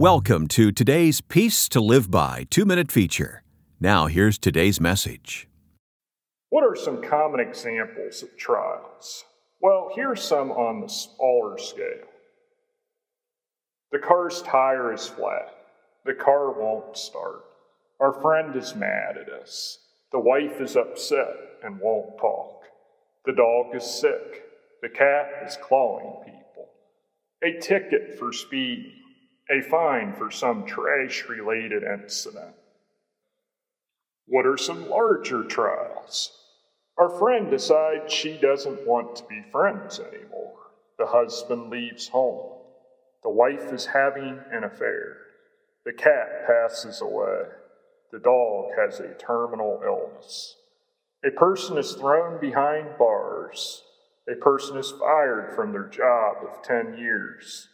Welcome to today's Peace to Live By 2-minute feature. Now here's today's message. What are some common examples of trials? Well, here's some on the smaller scale. The car's tire is flat. The car won't start. Our friend is mad at us. The wife is upset and won't talk. The dog is sick. The cat is clawing people. A ticket for speeding. A fine for some trash-related incident. What are some larger trials? Our friend decides she doesn't want to be friends anymore. The husband leaves home. The wife is having an affair. The cat passes away. The dog has a terminal illness. A person is thrown behind bars. A person is fired from their job of 10 years.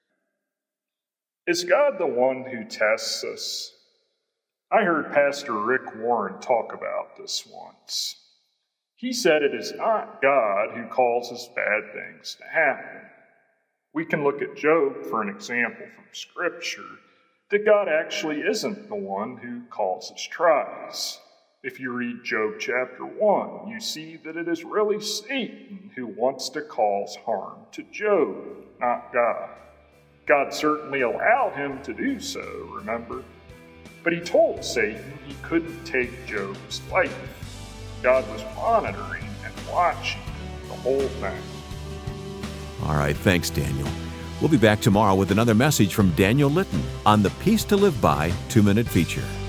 Is God the one who tests us? I heard Pastor Rick Warren talk about this once. He said it is not God who causes bad things to happen. We can look at Job for an example from Scripture that God actually isn't the one who causes trials. If you read Job chapter 1, you see that it is really Satan who wants to cause harm to Job, not God. God certainly allowed him to do so, remember? But he told Satan he couldn't take Job's life. God was monitoring and watching the whole thing. All right, thanks, Daniel. We'll be back tomorrow with another message from Daniel Litton on the Peace to Live By 2-minute feature.